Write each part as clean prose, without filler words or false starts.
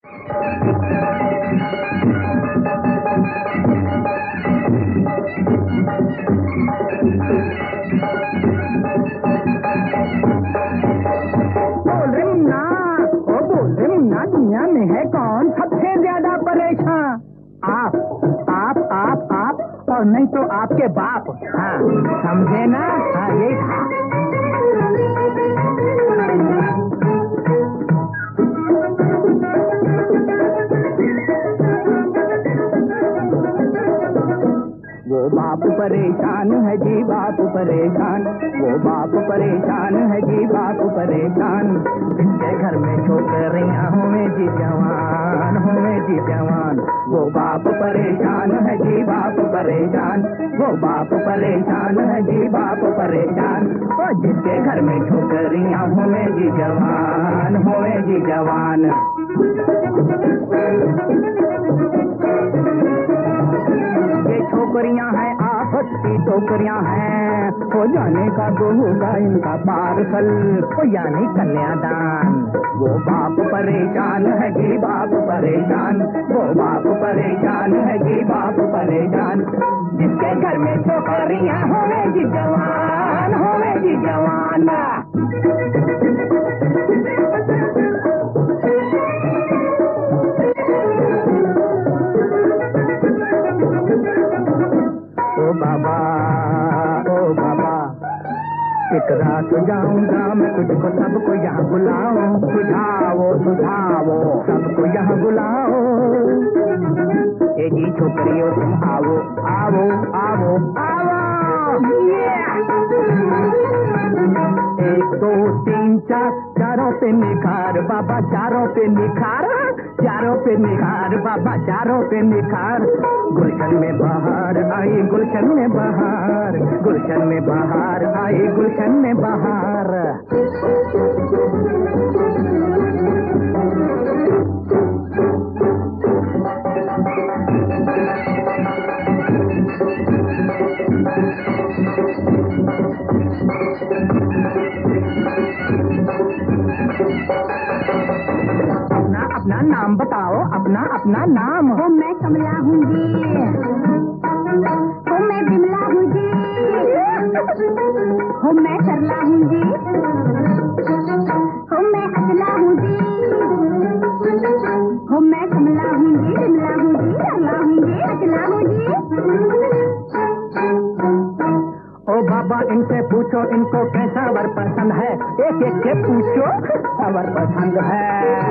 दुनिया में है कौन सबसे ज्यादा परेशान? आप और नहीं तो आपके बाप। हाँ समझे ना? हाँ यही था। वो बाप परेशान है जी बाप परेशान, वो बाप परेशान है जी बाप परेशान। जिसके घर में छोकरियां होवे जी जवान, होवे जी जवान। वो बाप परेशान है जी बाप परेशान, वो बाप परेशान है जी बाप परेशान। और जिसके घर में छोकरियां होवे जी जवान, होवे जी जवान। ये छोकरियां हैं आफत की टोकरियां हैं, हो जाने का दो होगा इनका पार्सल, हो यानी कन्यादान। वो बाप परेशान है जी बाप परेशान, वो बाप परेशान है जी बाप परेशान। जिसके घर में छोकरियां होवे जी जवान, होवे जी जवान। ओ बाबा एक रात जाऊंगा मैं तुझको सबको यहाँ बुलाओ, सुझाओ सुझाओ सबको यहाँ बुलाओ। ए जी छोकरियों तुम आओ आओ आओ आओ। एक दो तीन चार, चारों पे निखार बाबा, चारों पे निखार, चारों पे निखार बाबा, चारों पे निखार। गुलशन में बहार आई, गुलशन में बहार, गुलशन में बहार आई, गुलशन में बहार। अपना नाम बताओ, अपना नाम। वो मैं कमला हूँ जी, वो मैं बिमला हूँ जी, वो मैं सरला हूँ जी, वो मैं अचला हूँ जी, वो मैं कमला हूँ जी, बिमला हूँ जी, सरला हूँ जी, अचला हूँ जी। ओ बाबा इनसे पूछो इनको कैसा वर पसंद है, एक एक से पूछो वर पसंद है।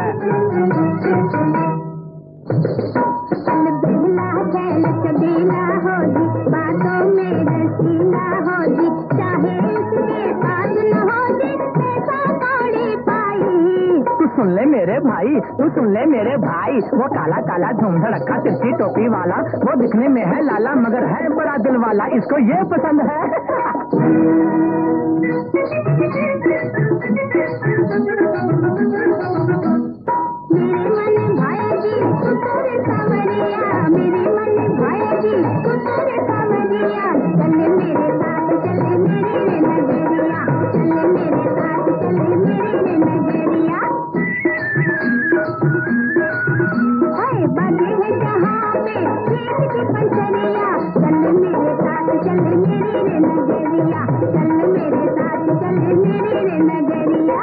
बेला खेल चबीला हो जी, बातों में रसीला हो जी, चाहे उसके पास न हो जी, पैसा कौड़ी पाई। तू सुन ले मेरे भाई, तू सुन ले मेरे भाई। वो काला काला झुमझड़का तिरछी टोपी वाला, वो दिखने में है लाला मगर है बड़ा दिल वाला, इसको ये पसंद है। मेरे मन भाई जी तेरे सावरिया, मेरे मन भाई जी तेरे सावरिया। चल मेरे साथ चल मेरे नगरिया, चल मेरे साथ चल मेरे नगरिया। हाय बाजे है जहाँ पे खेत की पंचरिया, चल मेरे साथ चल मेरे नगरिया, चल मेरे साथ चल मेरे नगरिया।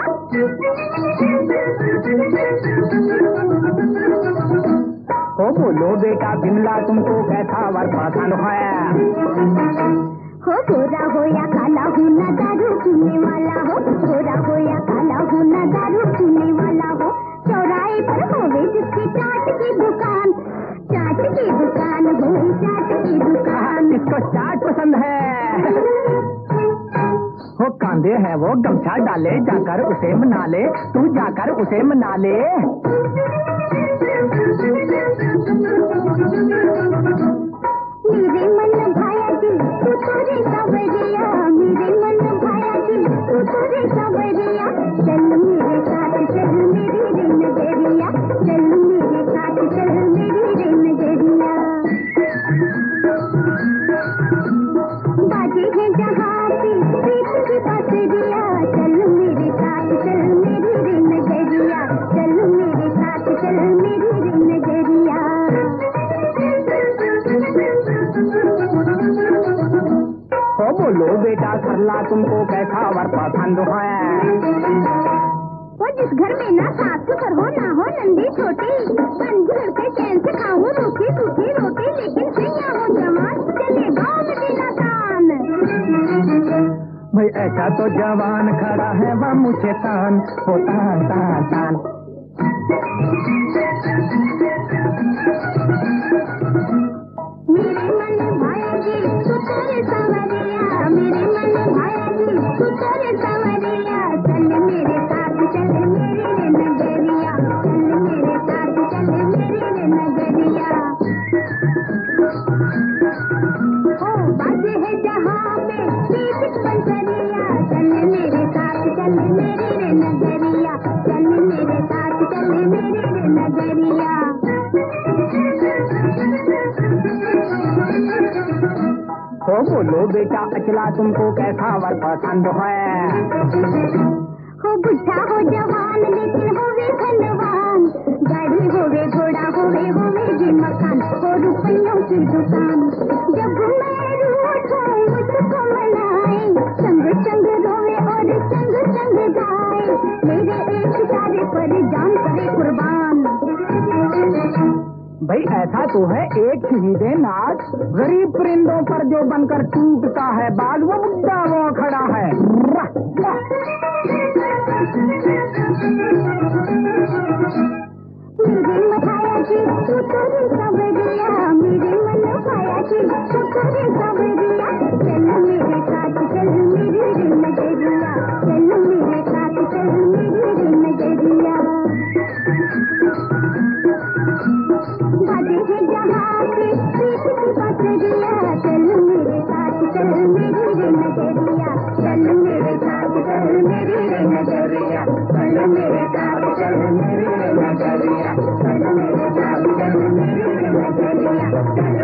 ओ बोलो बेटा बिमला तुमको कैसा वर पसंद है? हो गोरा हो या काला हो ना दारू पीने वाला हो, गोरा हो या काला हो ना दारू पीने वाला हो। चौराहे पर होवे जिसकी चाट की दुकान, चाट की दुकान हो, चाट की दुकान। इसको चाट पसंद है। वो कांधे है वो गमछा डाले, जाकर उसे मना ले, तू जाकर उसे मना ले। मेरे मन भाया जी तू तोरे सावरिया, मेरे मन भाया जी तू तोरे सावरिया। चल मेरे साथ चल मेरी रे नगरिया, चल मेरे साथ चल मेरी रे नगरिया। बाजे है जहाँ पे प्रीत की बांसुरिया, चल मेरे साथ चल मेरी रे नगरिया, चल मेरे अचला तुमको कैसा वर पसंद है? वो जिस घर में ना सास ससुर हो ना हो नंदी छोटी, बन घर पे चैन से खाऊं रूखी सूखी रोटी, लेकिन सैया हो जवान चले गाँव में बिना कान। भाई ऐसा तो जवान खड़ा है वह मुझे तान हो तान तान तान। मेरे मन भाया जी तू तेरे सवरिया, मेरे मन भाया जी तू तेरे सवरिया, चल मेरे साथ चल मेरी रे नगरिया, चल मेरे साथ चल मेरी रे नगरिया। ओ बाजे है जहाँ पे पीछे बंसरिया, चल मेरे साथ चल मेरी रे नगरिया, चल मेरे साथ चल मेरी रे नगरिया। हो बोलो बेटा अचला तुमको कैसा वर पसंद है? हो बुढ़ा हो जवान लेकिन होवे धनवान, गाड़ी होवे घोड़ा होवे जी मकान, हो रुपयों की दुकान। जब मैं रूठूं मुझको मनाए, संग संग रोवे और संग संग गाए, मेरे एक इशारे पर जान करे कुर्बान। भाई ऐसा तो है एक शहीदे नाच, गरीब परिंदों पर जो बनकर टूटता है बाल, वो बुड्ढा वो खड़ा है। मेरे मठाया जी तू तेरे सवरिया, मेरे मन भाया जी तू तेरे सवरिया, चल मेरे साथ चल मेरी रे नगरिया, चल मेरे साथ चल मेरी रे नगरिया। बाजे है जहाँ पे पीठ की बंसरिया, चल मेरे साथ चल मेरी रे नगरिया, चल मेरे साथ चल मेरी रे नगरिया, चल मेरे साथ चल मेरी रे नगरिया, चल मेरे साथ चल मेरी रे नगरिया।